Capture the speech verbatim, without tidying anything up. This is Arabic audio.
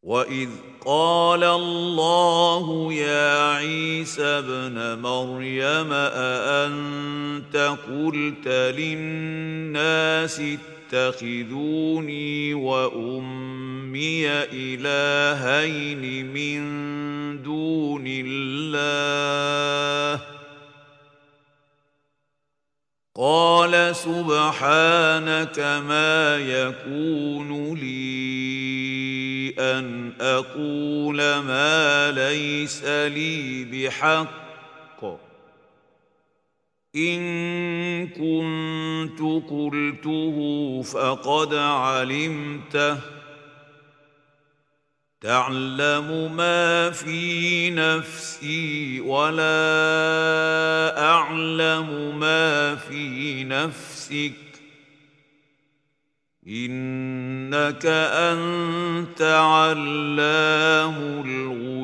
وَإِذْ قَالَ اللَّهُ يَا عِيسَى ابْنَ مَرْيَمَ أَأَنتَ قُلْتَ لِلنَّاسِ اتَّخِذُونِي وَأُمِّيَ إِلَٰهَيْنِ مِن دُونِ اللَّهِ ۖ قَالَ سُبْحَانَكَ مَا يَكُونُ لِي أَنْ أَقُولَ مَا لَيْسَ لِي بِحَقٍّ ۚ إِن كُنتُ قُلْتُهُ فَقَدْ عَلِمْتَهُ ۚ تَعْلَمُ مَا فِي نَفْسِي وَلَا أَعْلَمُ مَا فِي نَفْسِكَ ۚ إِنَّكَ أَنتَ عَلَّامُ الْغُيُوبِ.